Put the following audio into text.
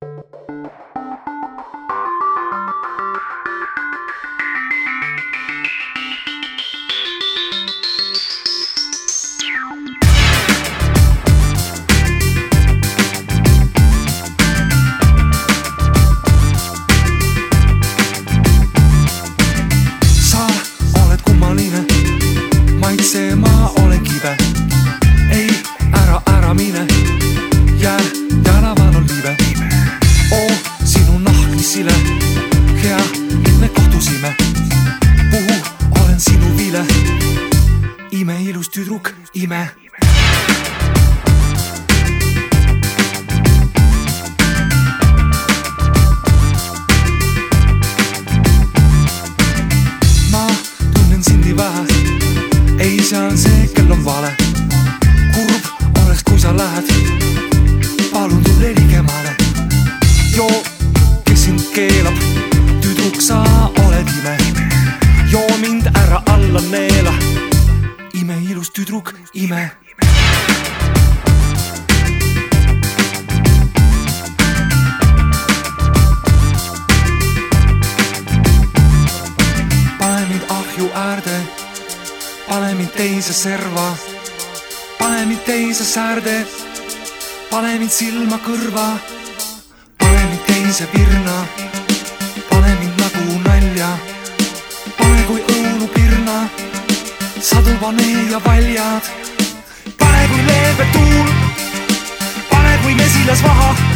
Maitse ma olen kive, ei ära mine, jää jalaval on liive. Oo, sinu nahk mis sile, hea, et me kohtusime. Puhu olen sinu vile, ime ilus tüdruk, ime. Ma tunnen sindi vähe, ei, see on see, kel on vale. Kurb oleks, kui sa lähed, palun tule ligemale. Joo, kes sind keelab, tüdruk sa oled ime. Joo mind ära alla neela, ime ilus tüdruk, ime. Pane mind ahju äärde, pane mind teise serva, pane mind teise säärde, pane mind silma kõrva, pane mind teise virna, pane mind nagu nalja, pane kui õunupirna, sadul panee ja valjad, pane kui leebe tuul, pane kui mesilas vaha.